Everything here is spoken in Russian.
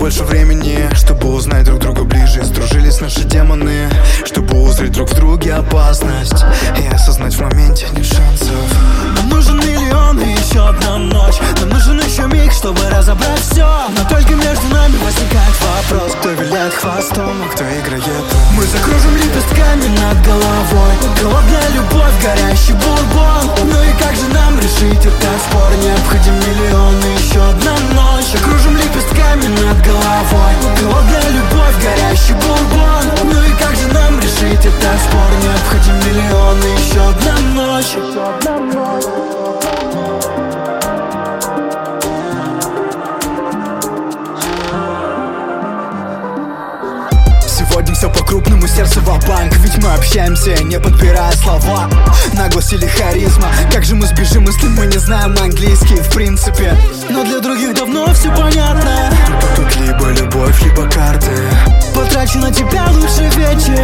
больше времени, чтобы узнать друг друга ближе. Сдружились наши демоны, чтобы узреть друг в друге опасность и осознать в моменте нет шансов. Нам нужен миллион и еще одна ночь. Нам нужен еще миг, чтобы разобрать все. Но только между нами возникает вопрос: кто виляет хвостом, а кто играет роль. Мы закружим лепестками над головой. Голодная любовь, горящий бурбон. Ну и как же нам решить этот спор? Необходим миллион и еще одна ночь. Закружим лепестками над головой. Голодная любовь, горящий бурбон. Ну и как же нам решить этот спор? Необходим миллион и еще одна ночь. Сегодня все по-крупному, сердце ва-банк. Ведь мы общаемся, не подбирая слова. Наглость или харизма. Как же мы сбежим, если мы не знаем английский в принципе? Но для других давно все понятно. Тут либо любовь, либо карты. Потрачу на тебя лучший вечер.